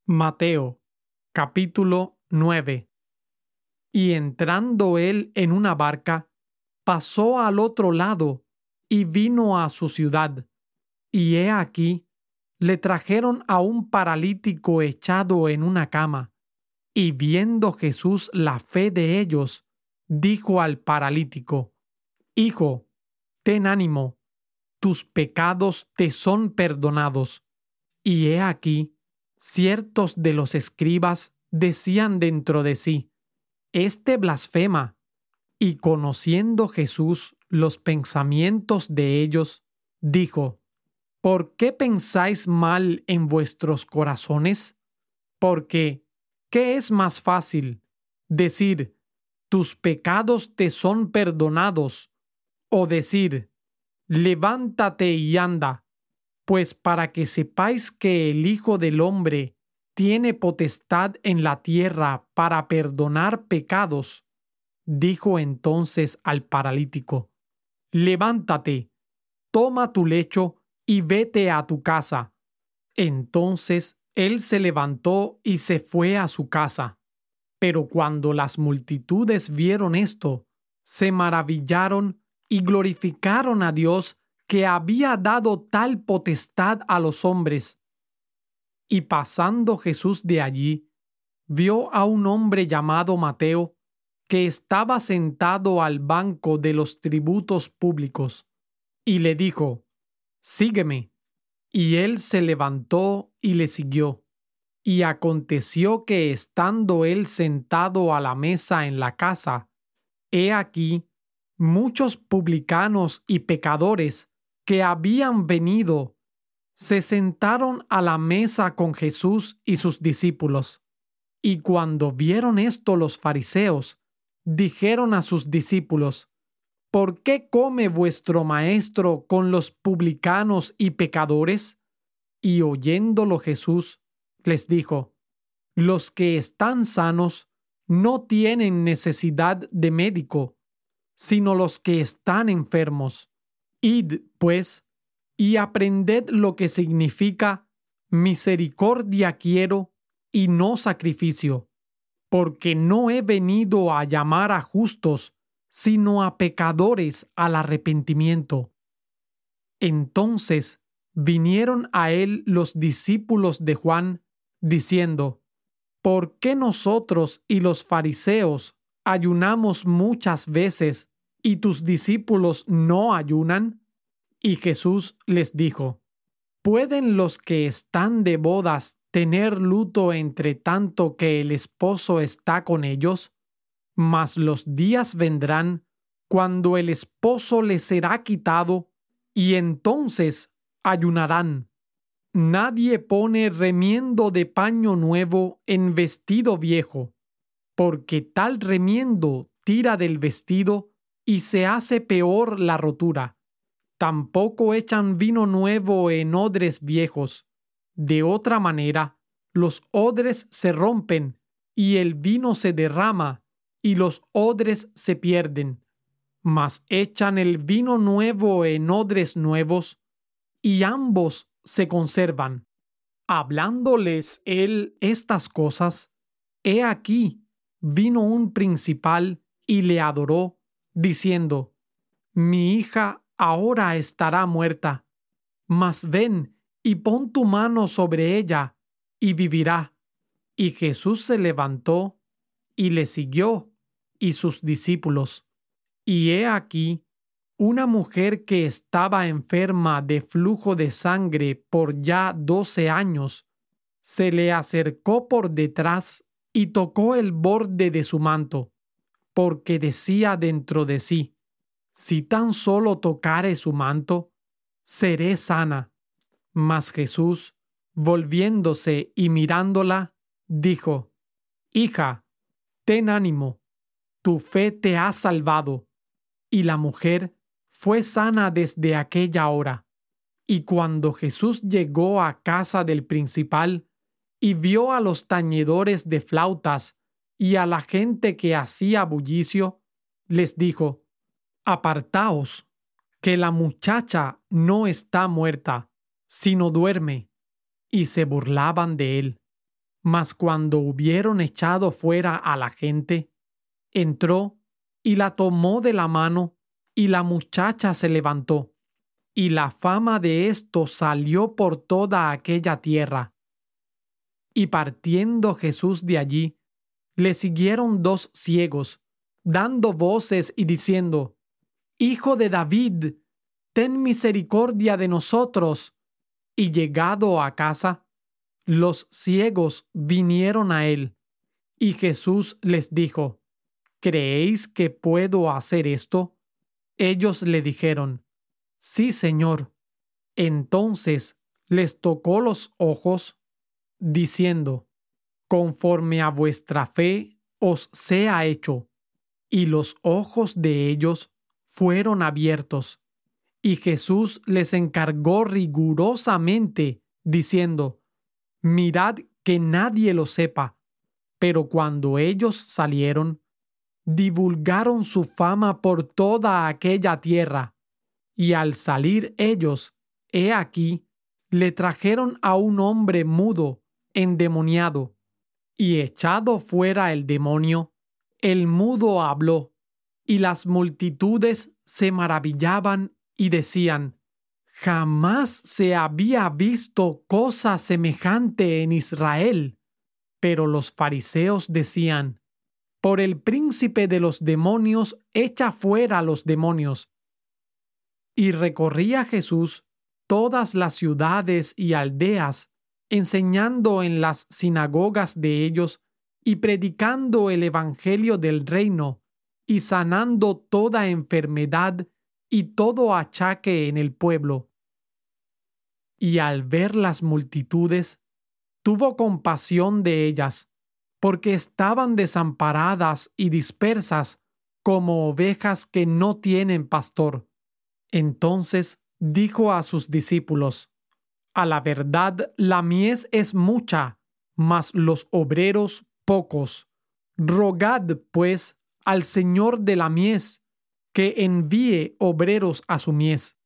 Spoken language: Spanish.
Mateo, capítulo 9. Y entrando él en una barca, pasó al otro lado y vino a su ciudad. Y he aquí, le trajeron a un paralítico echado en una cama. Y viendo Jesús la fe de ellos, dijo al paralítico: Hijo, ten ánimo, tus pecados te son perdonados. Y he aquí, ciertos de los escribas decían dentro de sí: Este blasfema. Y conociendo Jesús los pensamientos de ellos, dijo: ¿Por qué pensáis mal en vuestros corazones? Porque, ¿qué es más fácil? Decir: tus pecados te son perdonados, o decir: levántate y anda. Pues para que sepáis que el Hijo del Hombre tiene potestad en la tierra para perdonar pecados, dijo entonces al paralítico: levántate, toma tu lecho y vete a tu casa. Entonces él se levantó y se fue a su casa. Pero cuando las multitudes vieron esto, se maravillaron y glorificaron a Dios, que había dado tal potestad a los hombres. Y pasando Jesús de allí, vio a un hombre llamado Mateo, que estaba sentado al banco de los tributos públicos, y le dijo: Sígueme. Y él se levantó y le siguió. Y aconteció que estando él sentado a la mesa en la casa, he aquí, muchos publicanos y pecadores que habían venido se sentaron a la mesa con Jesús y sus discípulos. Y cuando vieron esto los fariseos, dijeron a sus discípulos: ¿Por qué come vuestro maestro con los publicanos y pecadores? Y oyéndolo Jesús les dijo: Los que están sanos no tienen necesidad de médico, sino los que están enfermos. Id, pues, y aprended lo que significa: misericordia quiero y no sacrificio, porque no he venido a llamar a justos, sino a pecadores al arrepentimiento. Entonces vinieron a él los discípulos de Juan, diciendo: ¿Por qué nosotros y los fariseos ayunamos muchas veces y tus discípulos no ayunan? Y Jesús les dijo: ¿Pueden los que están de bodas tener luto entre tanto que el esposo está con ellos? Mas los días vendrán cuando el esposo les será quitado, y entonces ayunarán. Nadie pone remiendo de paño nuevo en vestido viejo, porque tal remiendo tira del vestido y se hace peor la rotura. Tampoco echan vino nuevo en odres viejos. De otra manera, los odres se rompen y el vino se derrama y los odres se pierden. Mas echan el vino nuevo en odres nuevos y ambos se conservan. Hablándoles él estas cosas, he aquí, vino un principal y le adoró, diciendo: Mi hija ahora estará muerta, mas ven y pon tu mano sobre ella, y vivirá. Y Jesús se levantó y le siguió, y sus discípulos. Y he aquí, una mujer que estaba enferma de flujo de sangre por ya 12 años, se le acercó por detrás y tocó el borde de su manto, porque decía dentro de sí: Si tan solo tocare su manto, seré sana. Mas Jesús, volviéndose y mirándola, dijo: Hija, ten ánimo, tu fe te ha salvado. Y la mujer fue sana desde aquella hora. Y cuando Jesús llegó a casa del principal y vio a los tañedores de flautas y a la gente que hacía bullicio, les dijo: Apartaos, que la muchacha no está muerta, sino duerme. Y se burlaban de él. Mas cuando hubieron echado fuera a la gente, entró y la tomó de la mano, y la muchacha se levantó, y la fama de esto salió por toda aquella tierra. Y partiendo Jesús de allí, le siguieron dos ciegos, dando voces y diciendo: Hijo de David, ten misericordia de nosotros. Y llegado a casa, los ciegos vinieron a él, y Jesús les dijo: ¿Creéis que puedo hacer esto? Ellos le dijeron: Sí, Señor. Entonces les tocó los ojos, diciendo: Conforme a vuestra fe os sea hecho. Y los ojos de ellos fueron abiertos. Y Jesús les encargó rigurosamente, diciendo: Mirad que nadie lo sepa. Pero cuando ellos salieron, divulgaron su fama por toda aquella tierra. Y al salir ellos, he aquí, le trajeron a un hombre mudo, endemoniado, y echado fuera el demonio, el mudo habló, y las multitudes se maravillaban y decían: Jamás se había visto cosa semejante en Israel. Pero los fariseos decían: Por el príncipe de los demonios echa fuera los demonios. Y recorría Jesús todas las ciudades y aldeas, enseñando en las sinagogas de ellos y predicando el evangelio del reino, y sanando toda enfermedad y todo achaque en el pueblo. Y al ver las multitudes, tuvo compasión de ellas, porque estaban desamparadas y dispersas como ovejas que no tienen pastor. Entonces dijo a sus discípulos: A la verdad, la mies es mucha, mas los obreros pocos. Rogad, pues, al Señor de la mies, que envíe obreros a su mies.